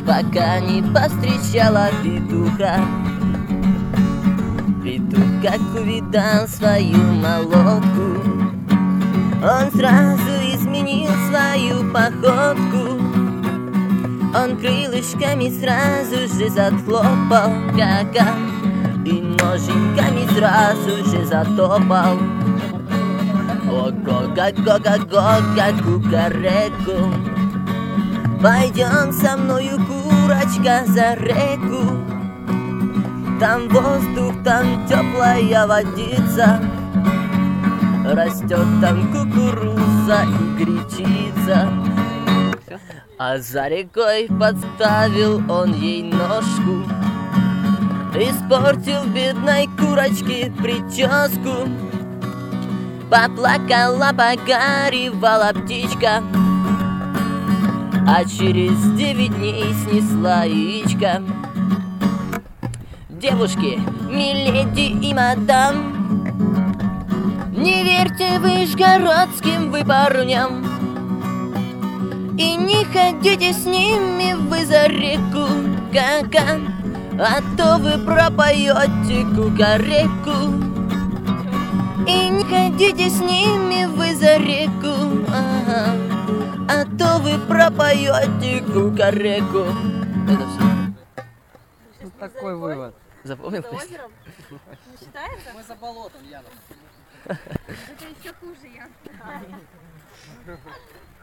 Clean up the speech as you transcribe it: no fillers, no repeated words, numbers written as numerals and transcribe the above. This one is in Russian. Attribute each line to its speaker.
Speaker 1: пока не повстречала петуха. Петух, как увидал свою молодку, он сразу изменил свою походку. Он крылышками сразу же захлопал, ка-ка, и ноженьками сразу же затопал. Ого-го-го-го-го, кукареку, пойдем со мною, курочка, за реку. Там воздух, там теплая водица, растет там кукуруза и гречица. А за рекой подставил он ей ножку, испортил бедной курочке прическу. Поплакала, погоревала птичка, а через 9 дней снесла яичко. Девушки, миледи и мадам, не верьте вышгородским вы парням, и не ходите с ними вы за реку, ка-ка, а то вы пропоете кукареку. И не ходите с ними вы за реку, ага, а то вы пропоете кукареку. Это все.
Speaker 2: Вот такой вывод.
Speaker 1: Запомнил?
Speaker 3: За озером? Не считается?
Speaker 2: Мы за болотом, Яна.
Speaker 3: Это еще хуже, Ян.